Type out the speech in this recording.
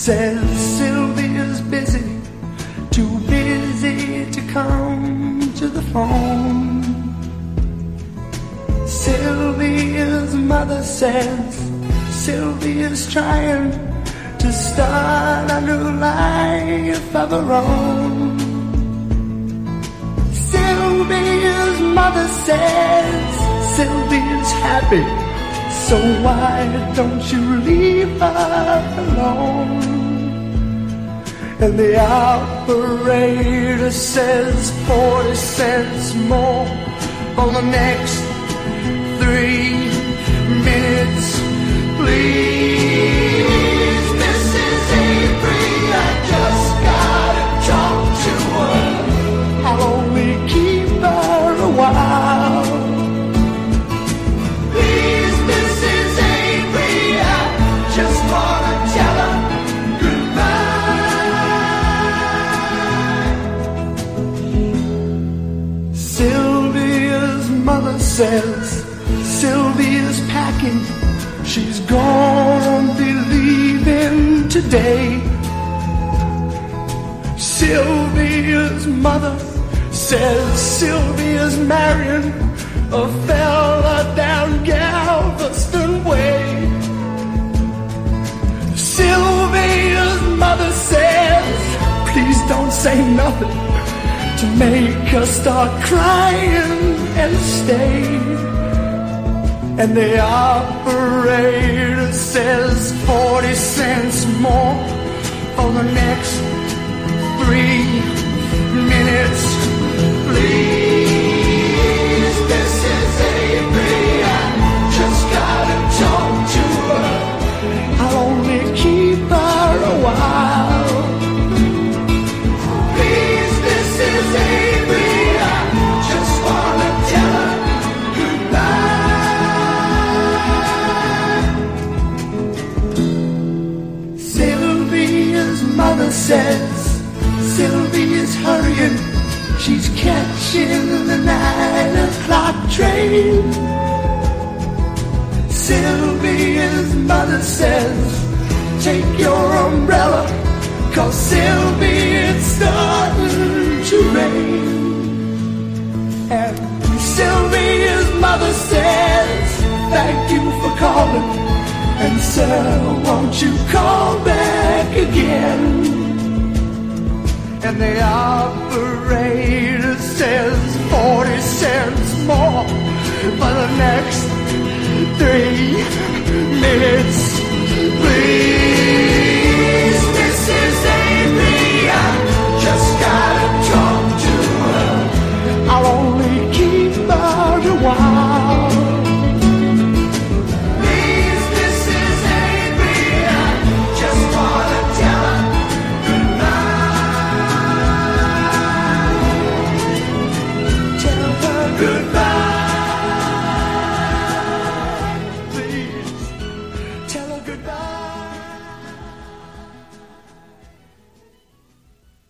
says Sylvia's busy, too busy to come to the phone. Sylvia's mother says Sylvia's trying to start a new life of her own. Sylvia's mother says Sylvia's happy, so why don't you leave her alone? And the operator says 40 cents more for the next 3 minutes, please. Mrs. Avery, I just gotta talk to her. I'll only keep her a while. Please, Mrs. Avery, I just wanna tell her goodbye. Sylvia's mother says Sylvia's packing, she's gonna be leaving today. Sylvia's mother says Sylvia's marrying a fella down Galveston Way. Sylvia's mother says, please don't say nothing to make her start crying and stay. And the operator says 40 cents more for the next 3 minutes, please. Mrs. Avery, I just gotta talk to her. I'll only keep her a while. Please, Mrs. Avery, I just wanna tell her goodbye. Sylvia's mother says Sylvia's hurrying, she's catching the 9 o'clock train. Sylvia's mother says, take your umbrella, 'cause Sylvia, it's starting to rain. And Sylvia's mother says, thank you for calling, and sir, won't you call back again? And the operator says 40 cents more for the next 3 minutes, please. Mrs. Avery, I just gotta talk to her. I'll only keep her a while. Please, Mrs. Avery, I just wanna tell her goodbye. Goodbye.